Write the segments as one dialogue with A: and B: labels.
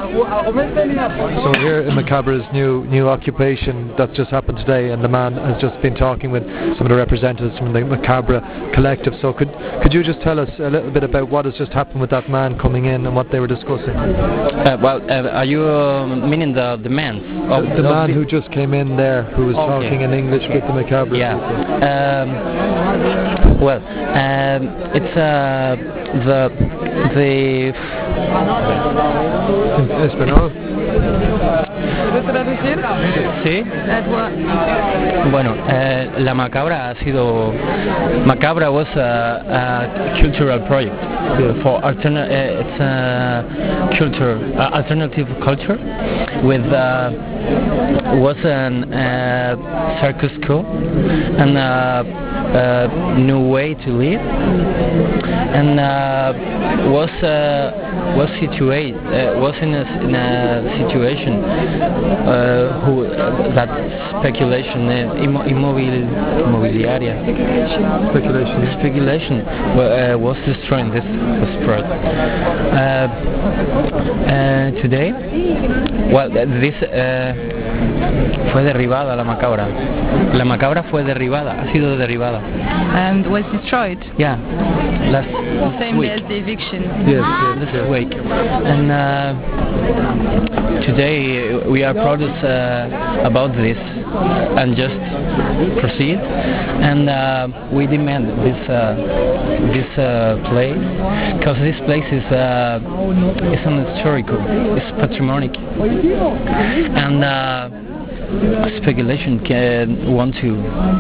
A: So here in Macabra's new occupation that's just happened today, and the man has just been talking with some of the representatives from the Macabra collective. So could you just tell us a little bit about what has just happened with that man coming in and what they were discussing?
B: Are you meaning the man?
A: The man who just came in there, who was talking in English with the Macabra.
B: Yeah. It's the
A: Español.
B: Sí. Bueno, la Macabra ha sido. Macabra was a cultural project for it's a alternative culture with was an circus school and a new way to live, and was in a situation who that speculation immobiliaria speculation was destroying this project. Today, this fue derribada la Macabra. La Macabra fue derribada, ha sido derribada.
C: And was destroyed?
B: Yeah, last
C: same
B: week.
C: day as the eviction.
A: Yes,
B: This week. And today we are proud about this and just proceed. And we demand this place, because this place is an historical, it's patrimonial, and speculation can want to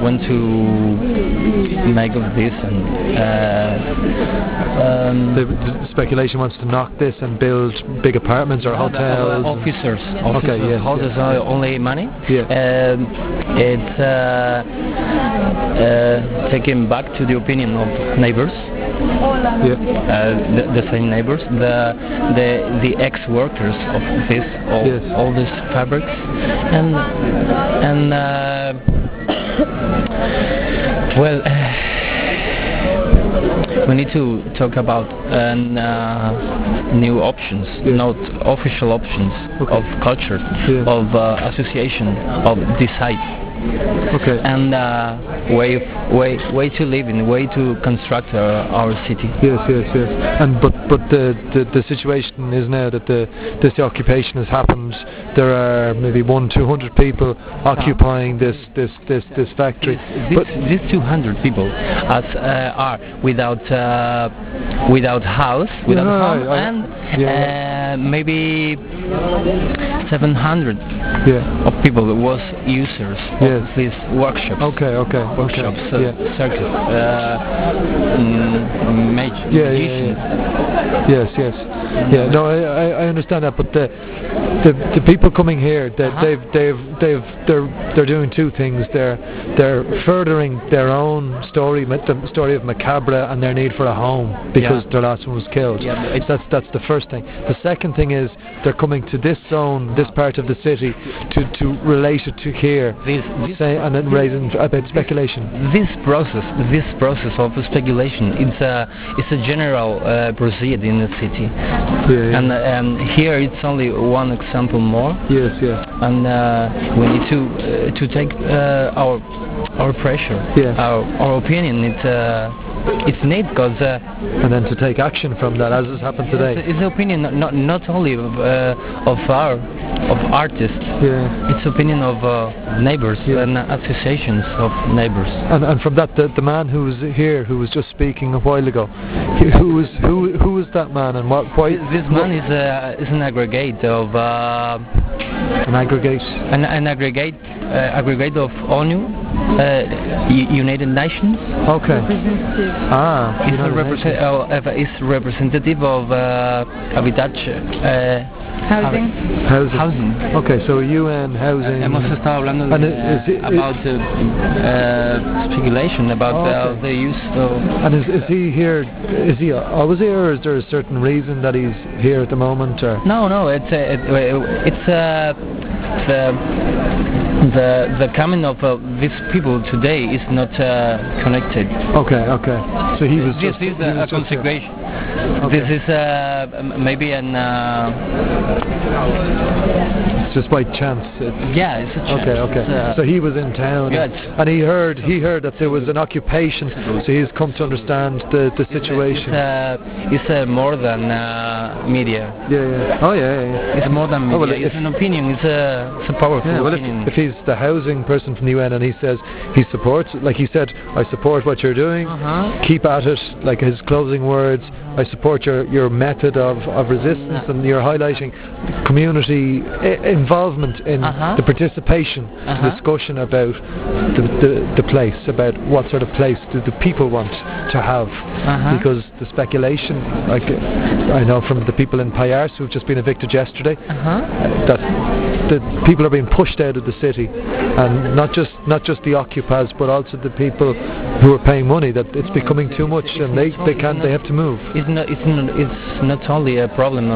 B: make of this, and
A: the speculation wants to knock this and build big apartments or hotels.
B: Officers,
A: okay, yes,
B: houses are only money.
A: Yeah.
B: It's taken back to the opinion of neighbors.
A: Yeah.
B: The same neighbors, the ex-workers of this, all these fabrics, and well, we need to talk about new options, not official options of culture, of association, of decide.
A: Okay.
B: And way to live in, way to construct our city.
A: Yes. And but the situation is now that this occupation has happened. There are maybe 100-200 people occupying this factory.
B: These 200 people are without house, home, and maybe 700 of people was users of these workshops. Workshops, circus, magicians.
A: Yes. Yeah. No, I understand that, but the people coming here, they're doing two things. They're furthering their own story, the story of Macabra and their need for a home because their last one was killed. That's the first thing. The second thing is they're coming to this zone, this part of the city, to relate it to here, and then raising about speculation.
B: This process of speculation, it's a general proceed in the city, and here it's only one example more.
A: Yes.
B: And we need to take our pressure, our opinion. It's neat because
A: and then to take action from that, as has happened today.
B: It's the opinion not only of artists. It's opinion of neighbors and associations of neighbors.
A: And from that, the man who was here, who was just speaking a while ago, who is that man, and why?
B: This man is an aggregate of
A: an
B: aggregate of ONU, United Nations.
A: Okay.
C: Representative.
B: Is representative of habitat. Housing.
A: Okay, so UN housing.
B: Hemos estado hablando about speculation about the use of.
A: And is he here? Is he always here, or is there a certain reason that he's here at the moment? Or?
B: No. It's the coming of these people today is not connected.
A: Okay. So he was
B: This
A: just.
B: is
A: he was
B: a
A: just here.
B: configuration.
A: Okay.
B: This is maybe an
A: It's just by chance. It's
B: it's a chance.
A: Okay. So he was in town,
B: Yeah,
A: and he heard that there was an occupation. So he's come to understand the situation.
B: It's more than media.
A: Yeah. Oh yeah.
B: It's more than media.
A: well,
B: It's an opinion. It's a powerful
A: Yeah, well,
B: opinion.
A: if he's the housing person from the UN and he says he supports, like he said, I support what you're doing, keep at it, like his closing words, I support your method of resistance, and you're highlighting community involvement in the participation, the discussion about the place, about what sort of place do the people want to have, because the speculation, like I know from the people in Payars who've just been evicted yesterday, that the people are being pushed out of the city, and not just the occupiers, but also the people who are paying money, that it's becoming too much, and they have to move.
B: It's not only a problem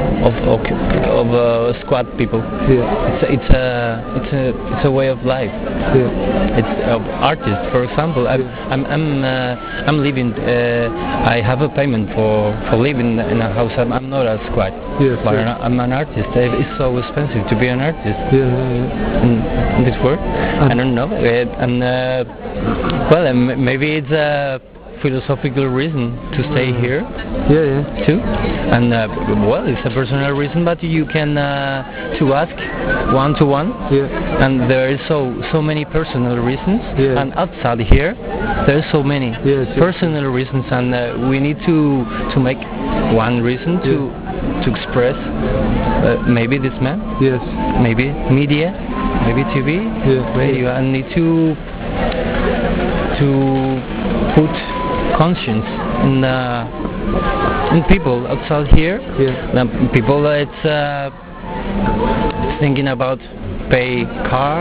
B: of squad people.
A: Yeah.
B: It's a way of life.
A: Yeah.
B: It's artists, for example. I'm living. I have a payment for living in a house. I'm not a squad.
A: Yes.
B: But I'm an artist. It's so expensive to be an artist.
A: Yeah.
B: In this world. I don't know. Well, maybe it's a philosophical reason to stay here.
A: Yeah.
B: Too, and well, it's a personal reason, but you can to ask one-to-one.
A: Yeah.
B: And there is so many personal reasons.
A: Yeah.
B: And outside here, there are so many personal reasons, and we need to make one reason to express. Maybe this man.
A: Yes.
B: Maybe media. Maybe TV.
A: Yeah.
B: Radio. And need to put conscience in people outside here.
A: Yeah.
B: People it's thinking about pay car.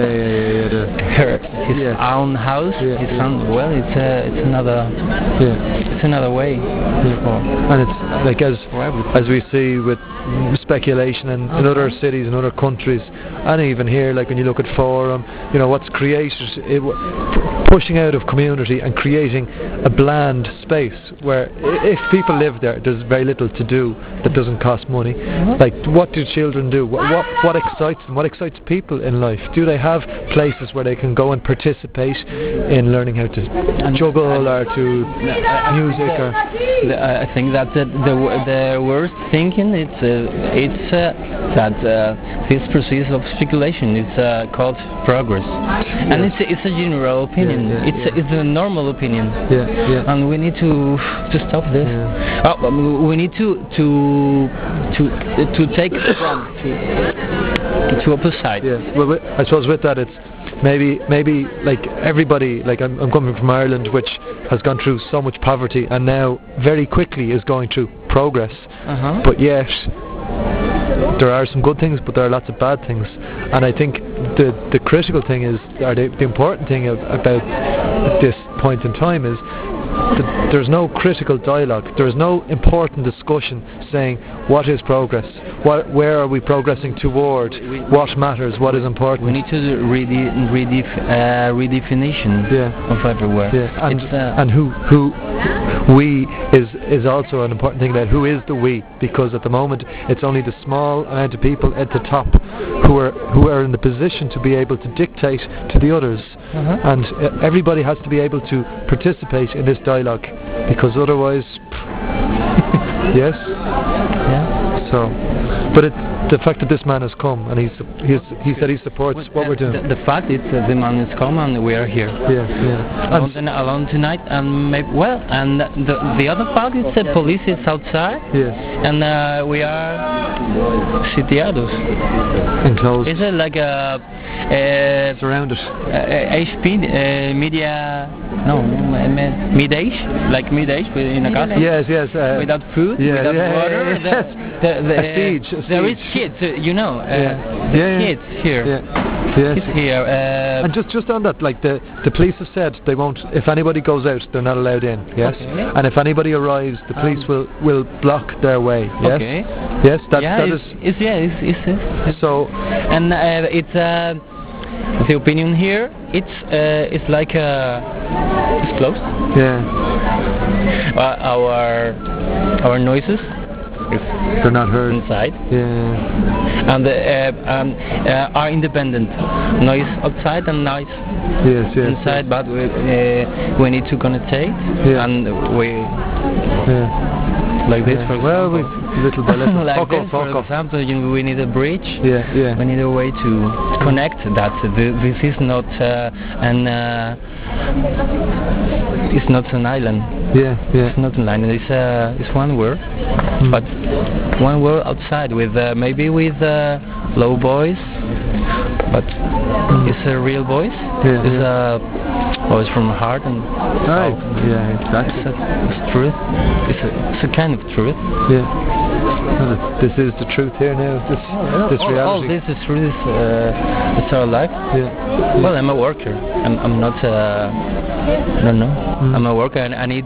B: His own house. His own. Well, it's another.
A: Yeah.
B: It's another way.
A: And it's like as we see with speculation in other cities and other countries, and even here, like when you look at Forum, what's created, pushing out of community and creating a bland space where if people live there, there's very little to do that doesn't cost money. Like, what do children do? What excites them? What excites people in life? Do they have places where they can go and participate in learning how to juggle or to music?
B: I think that the worst thinking it's that this process of speculation is called progress, and it's a general opinion. It's a normal opinion. And we need to stop this. We need to take a front to opposite.
A: Well, I suppose with that it's maybe like everybody, like I'm coming from Ireland, which has gone through so much poverty and now very quickly is going through progress, but yet there are some good things, but there are lots of bad things. And I think the critical thing is, or the important thing about this point in time is that there's no critical dialogue. There is no important discussion saying what is progress, where are we progressing toward, what matters, what is important.
B: We need to do redefinition of everywhere.
A: And who we is also an important thing about who is the we, because at the moment it's only the small amount of people at the top who are in the position to be able to dictate to the others, and everybody has to be able to participate in this dialogue, because otherwise yes. So, but the fact that this man has come and he said he supports what we're doing.
B: The fact is the man has come and we are here. Alone tonight, and and the other fact is the police is outside. And we are sitiados.
A: Enclosed.
B: Is it like a
A: surrounded?
B: HP media? No, mid-age, like mid-age in a castle.
A: Yes.
B: Without food, without water.
A: A siege.
B: There is kids, kids here.
A: Yes.
B: He's here.
A: And just on that, like the police have said they won't. If anybody goes out, they're not allowed in. Yes.
B: Okay.
A: And if anybody arrives, the police will block their way. Yes.
B: Okay.
A: Yes. That
B: Yeah,
A: that
B: it's,
A: is.
B: it's yeah, it's
A: So
B: and it's the opinion here. It's like it's closed.
A: yeah,
B: Our noises is
A: they're not heard.
B: inside,
A: Yeah.
B: and are independent. Noise outside and noise
A: Yes. Yes.
B: inside,
A: Yes.
B: but we need to connect,
A: Yeah.
B: and we
A: Yeah.
B: like this for
A: Well, we
B: example.
A: little by little.
B: Like
A: Fuck
B: this,
A: off,
B: for
A: fuck off.
B: example, we need a bridge.
A: Yeah. Yeah.
B: We need a way to connect that. This is not it's not an island.
A: Yeah. Yeah.
B: It's not an island. It's one world, but one world outside with maybe with low voice, but it's a real voice.
A: Yeah,
B: It's a voice from heart and
A: Right.
B: soul.
A: Yeah. Exactly.
B: It's truth. It's a kind of truth.
A: Yeah. Well, this is the truth here now. This
B: all
A: reality.
B: this is truth. It's our life.
A: Yeah.
B: Well, I'm a worker. I'm not. I don't know. I'm a worker, and I need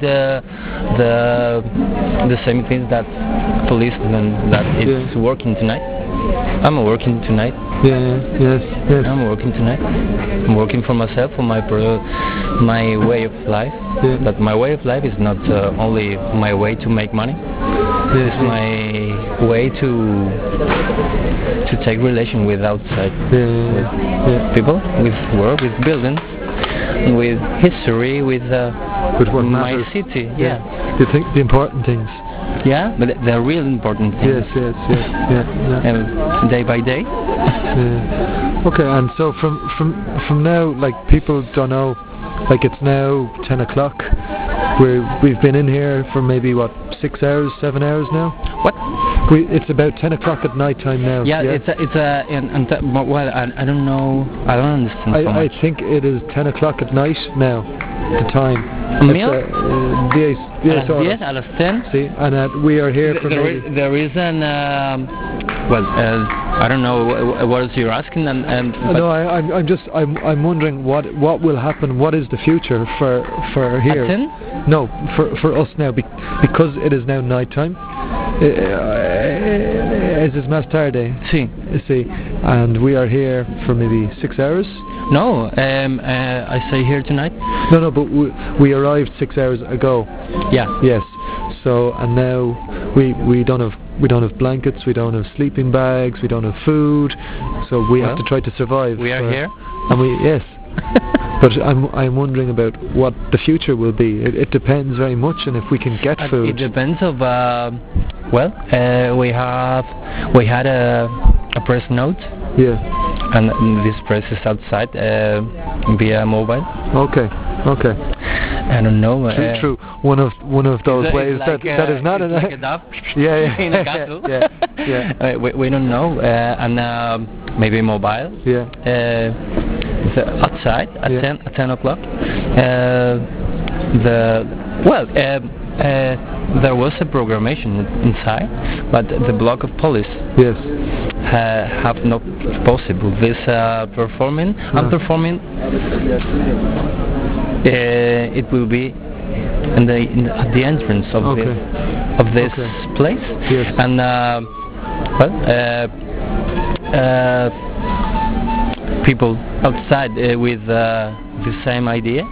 B: the same things that policemen that it's working tonight. I'm working tonight.
A: Yeah. Yeah. Yes. Yes.
B: I'm working tonight. I'm working for myself, for my way of life.
A: Yeah.
B: But my way of life is not only my way to make money.
A: Yes.
B: It's my way to take relation with outside
A: Yeah.
B: people, with world, with buildings, with history, with
A: what
B: my
A: matters.
B: city. Yeah.
A: The important things.
B: Yeah, but they're real important things.
A: Yes. Yes. Yes. Yeah. Yeah.
B: And day by day.
A: Yeah. Okay. And so from now, like people don't know, like it's now 10 o'clock. We've been in here for maybe what 6 hours, 7 hours now.
B: What?
A: It's about 10 o'clock at night time now.
B: Yeah, it's well, I don't know. I don't understand so
A: I
B: much.
A: think it is 10 o'clock at night now. The time.
B: Meal?
A: It's, 10
B: A las 10,
A: horas.
B: a las 10.
A: See, and we are here for maybe.
B: There is an well, I don't know what is you're asking, and but
A: No, I'm wondering what will happen. What is the future for here?
B: at 10?
A: No, for us now, because it is now night time. Es más tarde.
B: Sí.
A: See, and we are here for maybe 6 hours.
B: No, I stay here tonight.
A: No, but we arrived 6 hours ago.
B: Yeah.
A: Yes. So and now we don't have blankets, we don't have sleeping bags, we don't have food. So we have to try to survive.
B: We are here.
A: And yes. But I'm wondering about what the future will be. It depends very much on if we can get
B: It
A: food.
B: depends of we had a press note,
A: Yeah.
B: and this press is outside via mobile.
A: Okay.
B: I don't know.
A: True. One of those
B: It's
A: ways
B: like,
A: that is not
B: it's
A: an.
B: like a dove
A: Yeah.
B: in a castle.
A: Yeah.
B: We don't know, and maybe mobile.
A: Yeah.
B: Outside at
A: Yeah.
B: 10 o'clock. There was a programmation inside, but the block of police
A: Yes.
B: have not possible this performing. I'm performing. It will be at the entrance of this place.
A: Yes.
B: And people outside with the same idea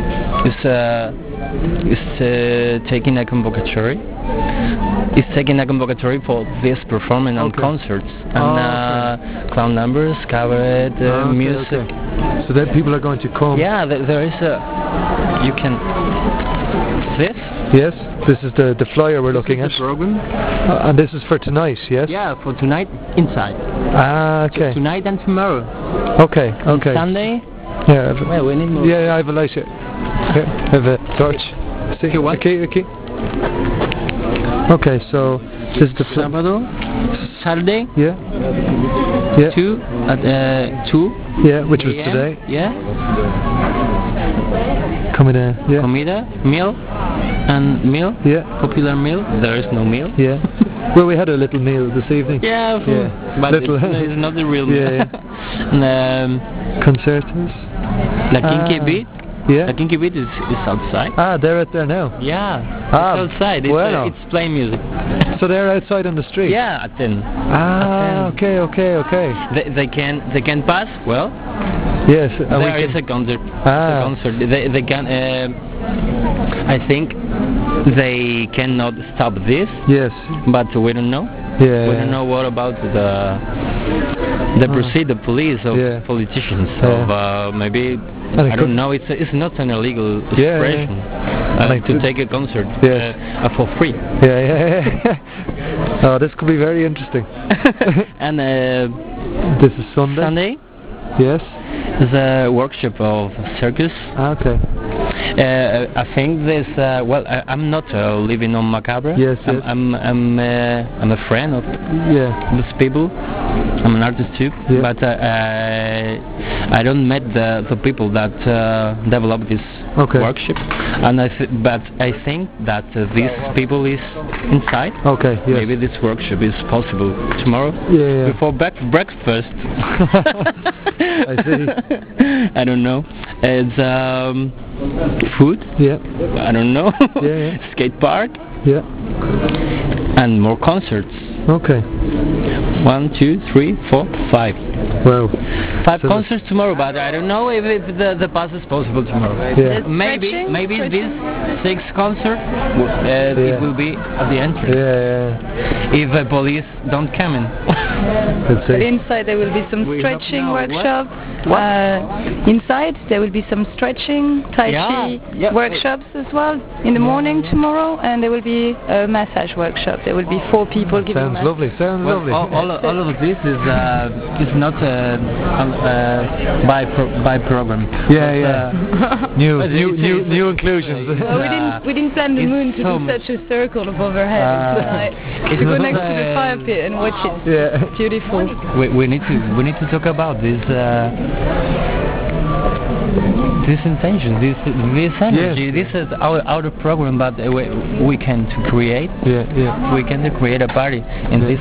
B: is taking a convocatory. Is taking a convocatory for this performance and concerts and clown numbers, cabaret, music.
A: Okay. So then people are going to come.
B: Yeah, there is a. You can. This.
A: Yes. This is the flyer we're looking at.
B: Program.
A: And this is for tonight. Yes.
B: Yeah, for tonight inside.
A: Okay.
B: Tonight and tomorrow.
A: Okay.
B: Sunday.
A: Yeah.
B: Well, we need more.
A: Yeah, I have a light here. Here, I have a torch. See?
B: Okay, what?
A: Okay. Okay, so this is the
B: Sábado, Saturday.
A: Yeah.
B: 2 at 2.
A: Yeah, which was
B: AM,
A: today.
B: Yeah.
A: Coming in. Yeah.
B: Comida, meal, and meal.
A: Yeah.
B: Popular meal. There is no meal.
A: Yeah. Well, we had a little meal this evening.
B: Yeah,
A: Yeah.
B: but
A: Little-
B: it's not the real
A: Yeah,
B: and,
A: Concertos.
B: La Kinky Beat.
A: Yeah.
B: La Kinky Beat is outside.
A: Ah, they're out there now.
B: Yeah,
A: Ah,
B: it's outside.
A: bueno.
B: It's playing music.
A: So they're outside on the street.
B: Yeah, at 10.
A: Ah, okay, okay, okay.
B: They can pass. Well,
A: Yes, and we
B: there is
A: can.
B: a concert.
A: Ah.
B: It's a concert. They can. I think they cannot stop this,
A: Yes.
B: but we don't know.
A: Yeah.
B: We don't know what about the proceed the police of
A: Yeah.
B: politicians
A: Yeah.
B: of maybe
A: And it
B: I
A: could-
B: don't know. It's not an illegal
A: Yeah,
B: expression
A: And it
B: to
A: could-
B: take a concert
A: Yes.
B: for free.
A: Yeah, yeah. Oh, this could be very interesting.
B: And
A: This is Sunday.
B: Sunday
A: Yes.
B: is a workshop of circus.
A: Ah, okay.
B: I think this. Well, I'm not living on Macabre.
A: Yes, yes.
B: I'm a friend of
A: Yeah.
B: these people. I'm an artist too,
A: Yeah.
B: but I don't met the people that develop this
A: Okay.
B: workshop, and but I think that these people is inside.
A: Okay. Yes.
B: Maybe this workshop is possible tomorrow
A: Yeah, yeah.
B: before breakfast.
A: I see.
B: I don't know. It's food.
A: Yeah.
B: I don't know.
A: Yeah, yeah.
B: Skate park
A: Yeah.
B: and more concerts.
A: Okay.
B: 1, 2, 3, 4, 5.
A: Wow.
B: 5
A: So
B: concerts tomorrow, but I don't know if the pass is possible tomorrow.
A: Yeah.
B: Maybe this 6 concert
A: Yeah.
B: it will be at the entrance
A: Yeah.
B: if the police don't come in.
A: Let's
C: But
A: see.
C: inside there will be some
B: We
C: stretching
B: don't know.
C: workshop.
B: What?
C: Inside there will be some stretching, Tai Chi
B: Yeah.
C: workshops as well in the morning tomorrow, and there will be a massage workshop. There will be 4 people giving
A: Sounds
C: massage.
A: lovely. Sounds
B: Well,
A: lovely.
B: all of this is not by program.
A: Yeah,
B: But,
A: yeah. New,
B: but
A: new,
B: it's-
A: new,
B: it's-
A: new inclusions.
C: Well, we didn't plan the
B: It's
C: moon to
B: so
C: do
B: much-
C: such a circle above our heads.
B: It's
C: To go
B: not
C: next to the
B: a-
C: fire pit and watch it.
A: Yeah.
C: Beautiful.
B: we need to talk about this intention, this energy.
A: Yes.
B: This is our program, but we can to create.
A: Yeah, yeah.
B: We can to create a party, and this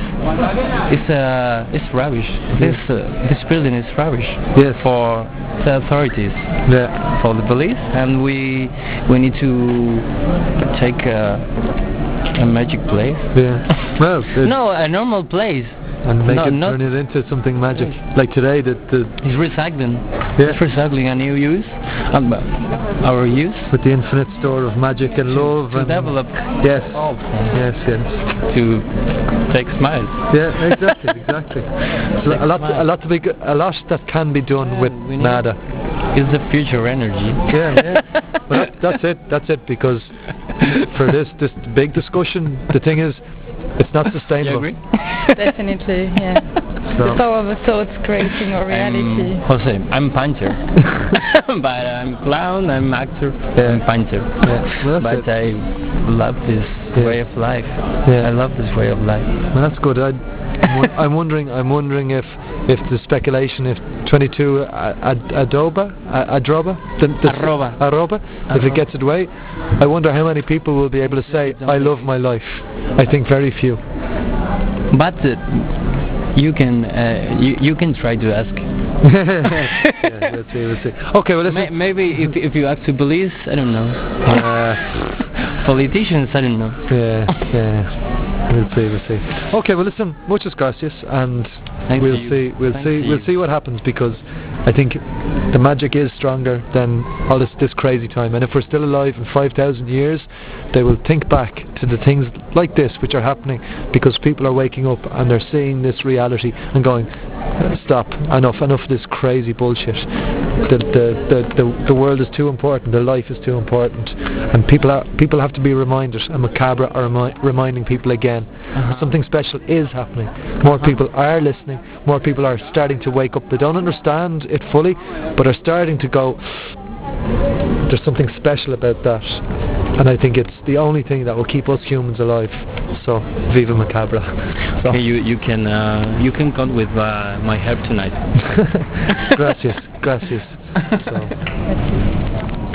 B: it's rubbish. This building is rubbish
A: Yes.
B: for the authorities,
A: Yeah.
B: for the police, and we need to take a magic place.
A: Yeah. Well, there's-
B: No, a normal place.
A: and make
B: no,
A: it
B: not-
A: turn it into something magic. Like today, the
B: It's recycling.
A: Yeah.
B: It's recycling a new use, our use
A: with the infinite store of magic and love
B: to
A: and
B: develop
A: yes,
B: all
A: yes, yes.
B: to take smiles.
A: Yeah, exactly, exactly. So a lot that can be done with
B: we need-
A: nada.
B: It's the future energy.
A: Yeah, yeah. Well, that's it. Because for this big discussion, the thing is, it's not
B: You
A: sustainable.
B: agree?
C: Definitely, yeah.
A: So-
C: The power of the thoughts creating our reality.
B: Jose, I'm painter, but I'm clown, I'm actor,
A: Yeah.
B: I'm painter.
A: Yeah, well, that's
B: But
A: it.
B: I love this
A: Yes.
B: way of life.
A: Yeah.
B: I love this way of life.
A: Well, that's good. I'm wondering if the speculation, if 22 Adroba,
B: Arroba.
A: if it gets it away, I wonder how many people will be able to say I love my life. I think very few.
B: But you can try to ask.
A: Yeah, we'll see. Okay, well listen.
B: Maybe if you ask to police, I don't know. Politicians, I don't know.
A: Yeah. We'll see. Okay, well listen, muchas gracias, and
B: Thanks
A: we'll
B: to you.
A: see.
B: Thanks to
A: We'll
B: you.
A: see what happens, because I think the magic is stronger than all this crazy time. And if we're still alive in 5,000 years, they will think back to the things like this which are happening, because people are waking up and they're seeing this reality and going, stop, enough of this crazy bullshit. The world is too important, the life is too important, and people have to be reminded, and Macabre are reminding people again. Something special is happening. More people are listening, more people are starting to wake up. They don't understand it fully, but are starting to go, there's something special about that. And I think it's the only thing that will keep us humans alive. So, viva Macabre. So,
B: Okay, you can count with my help tonight.
A: gracias. So.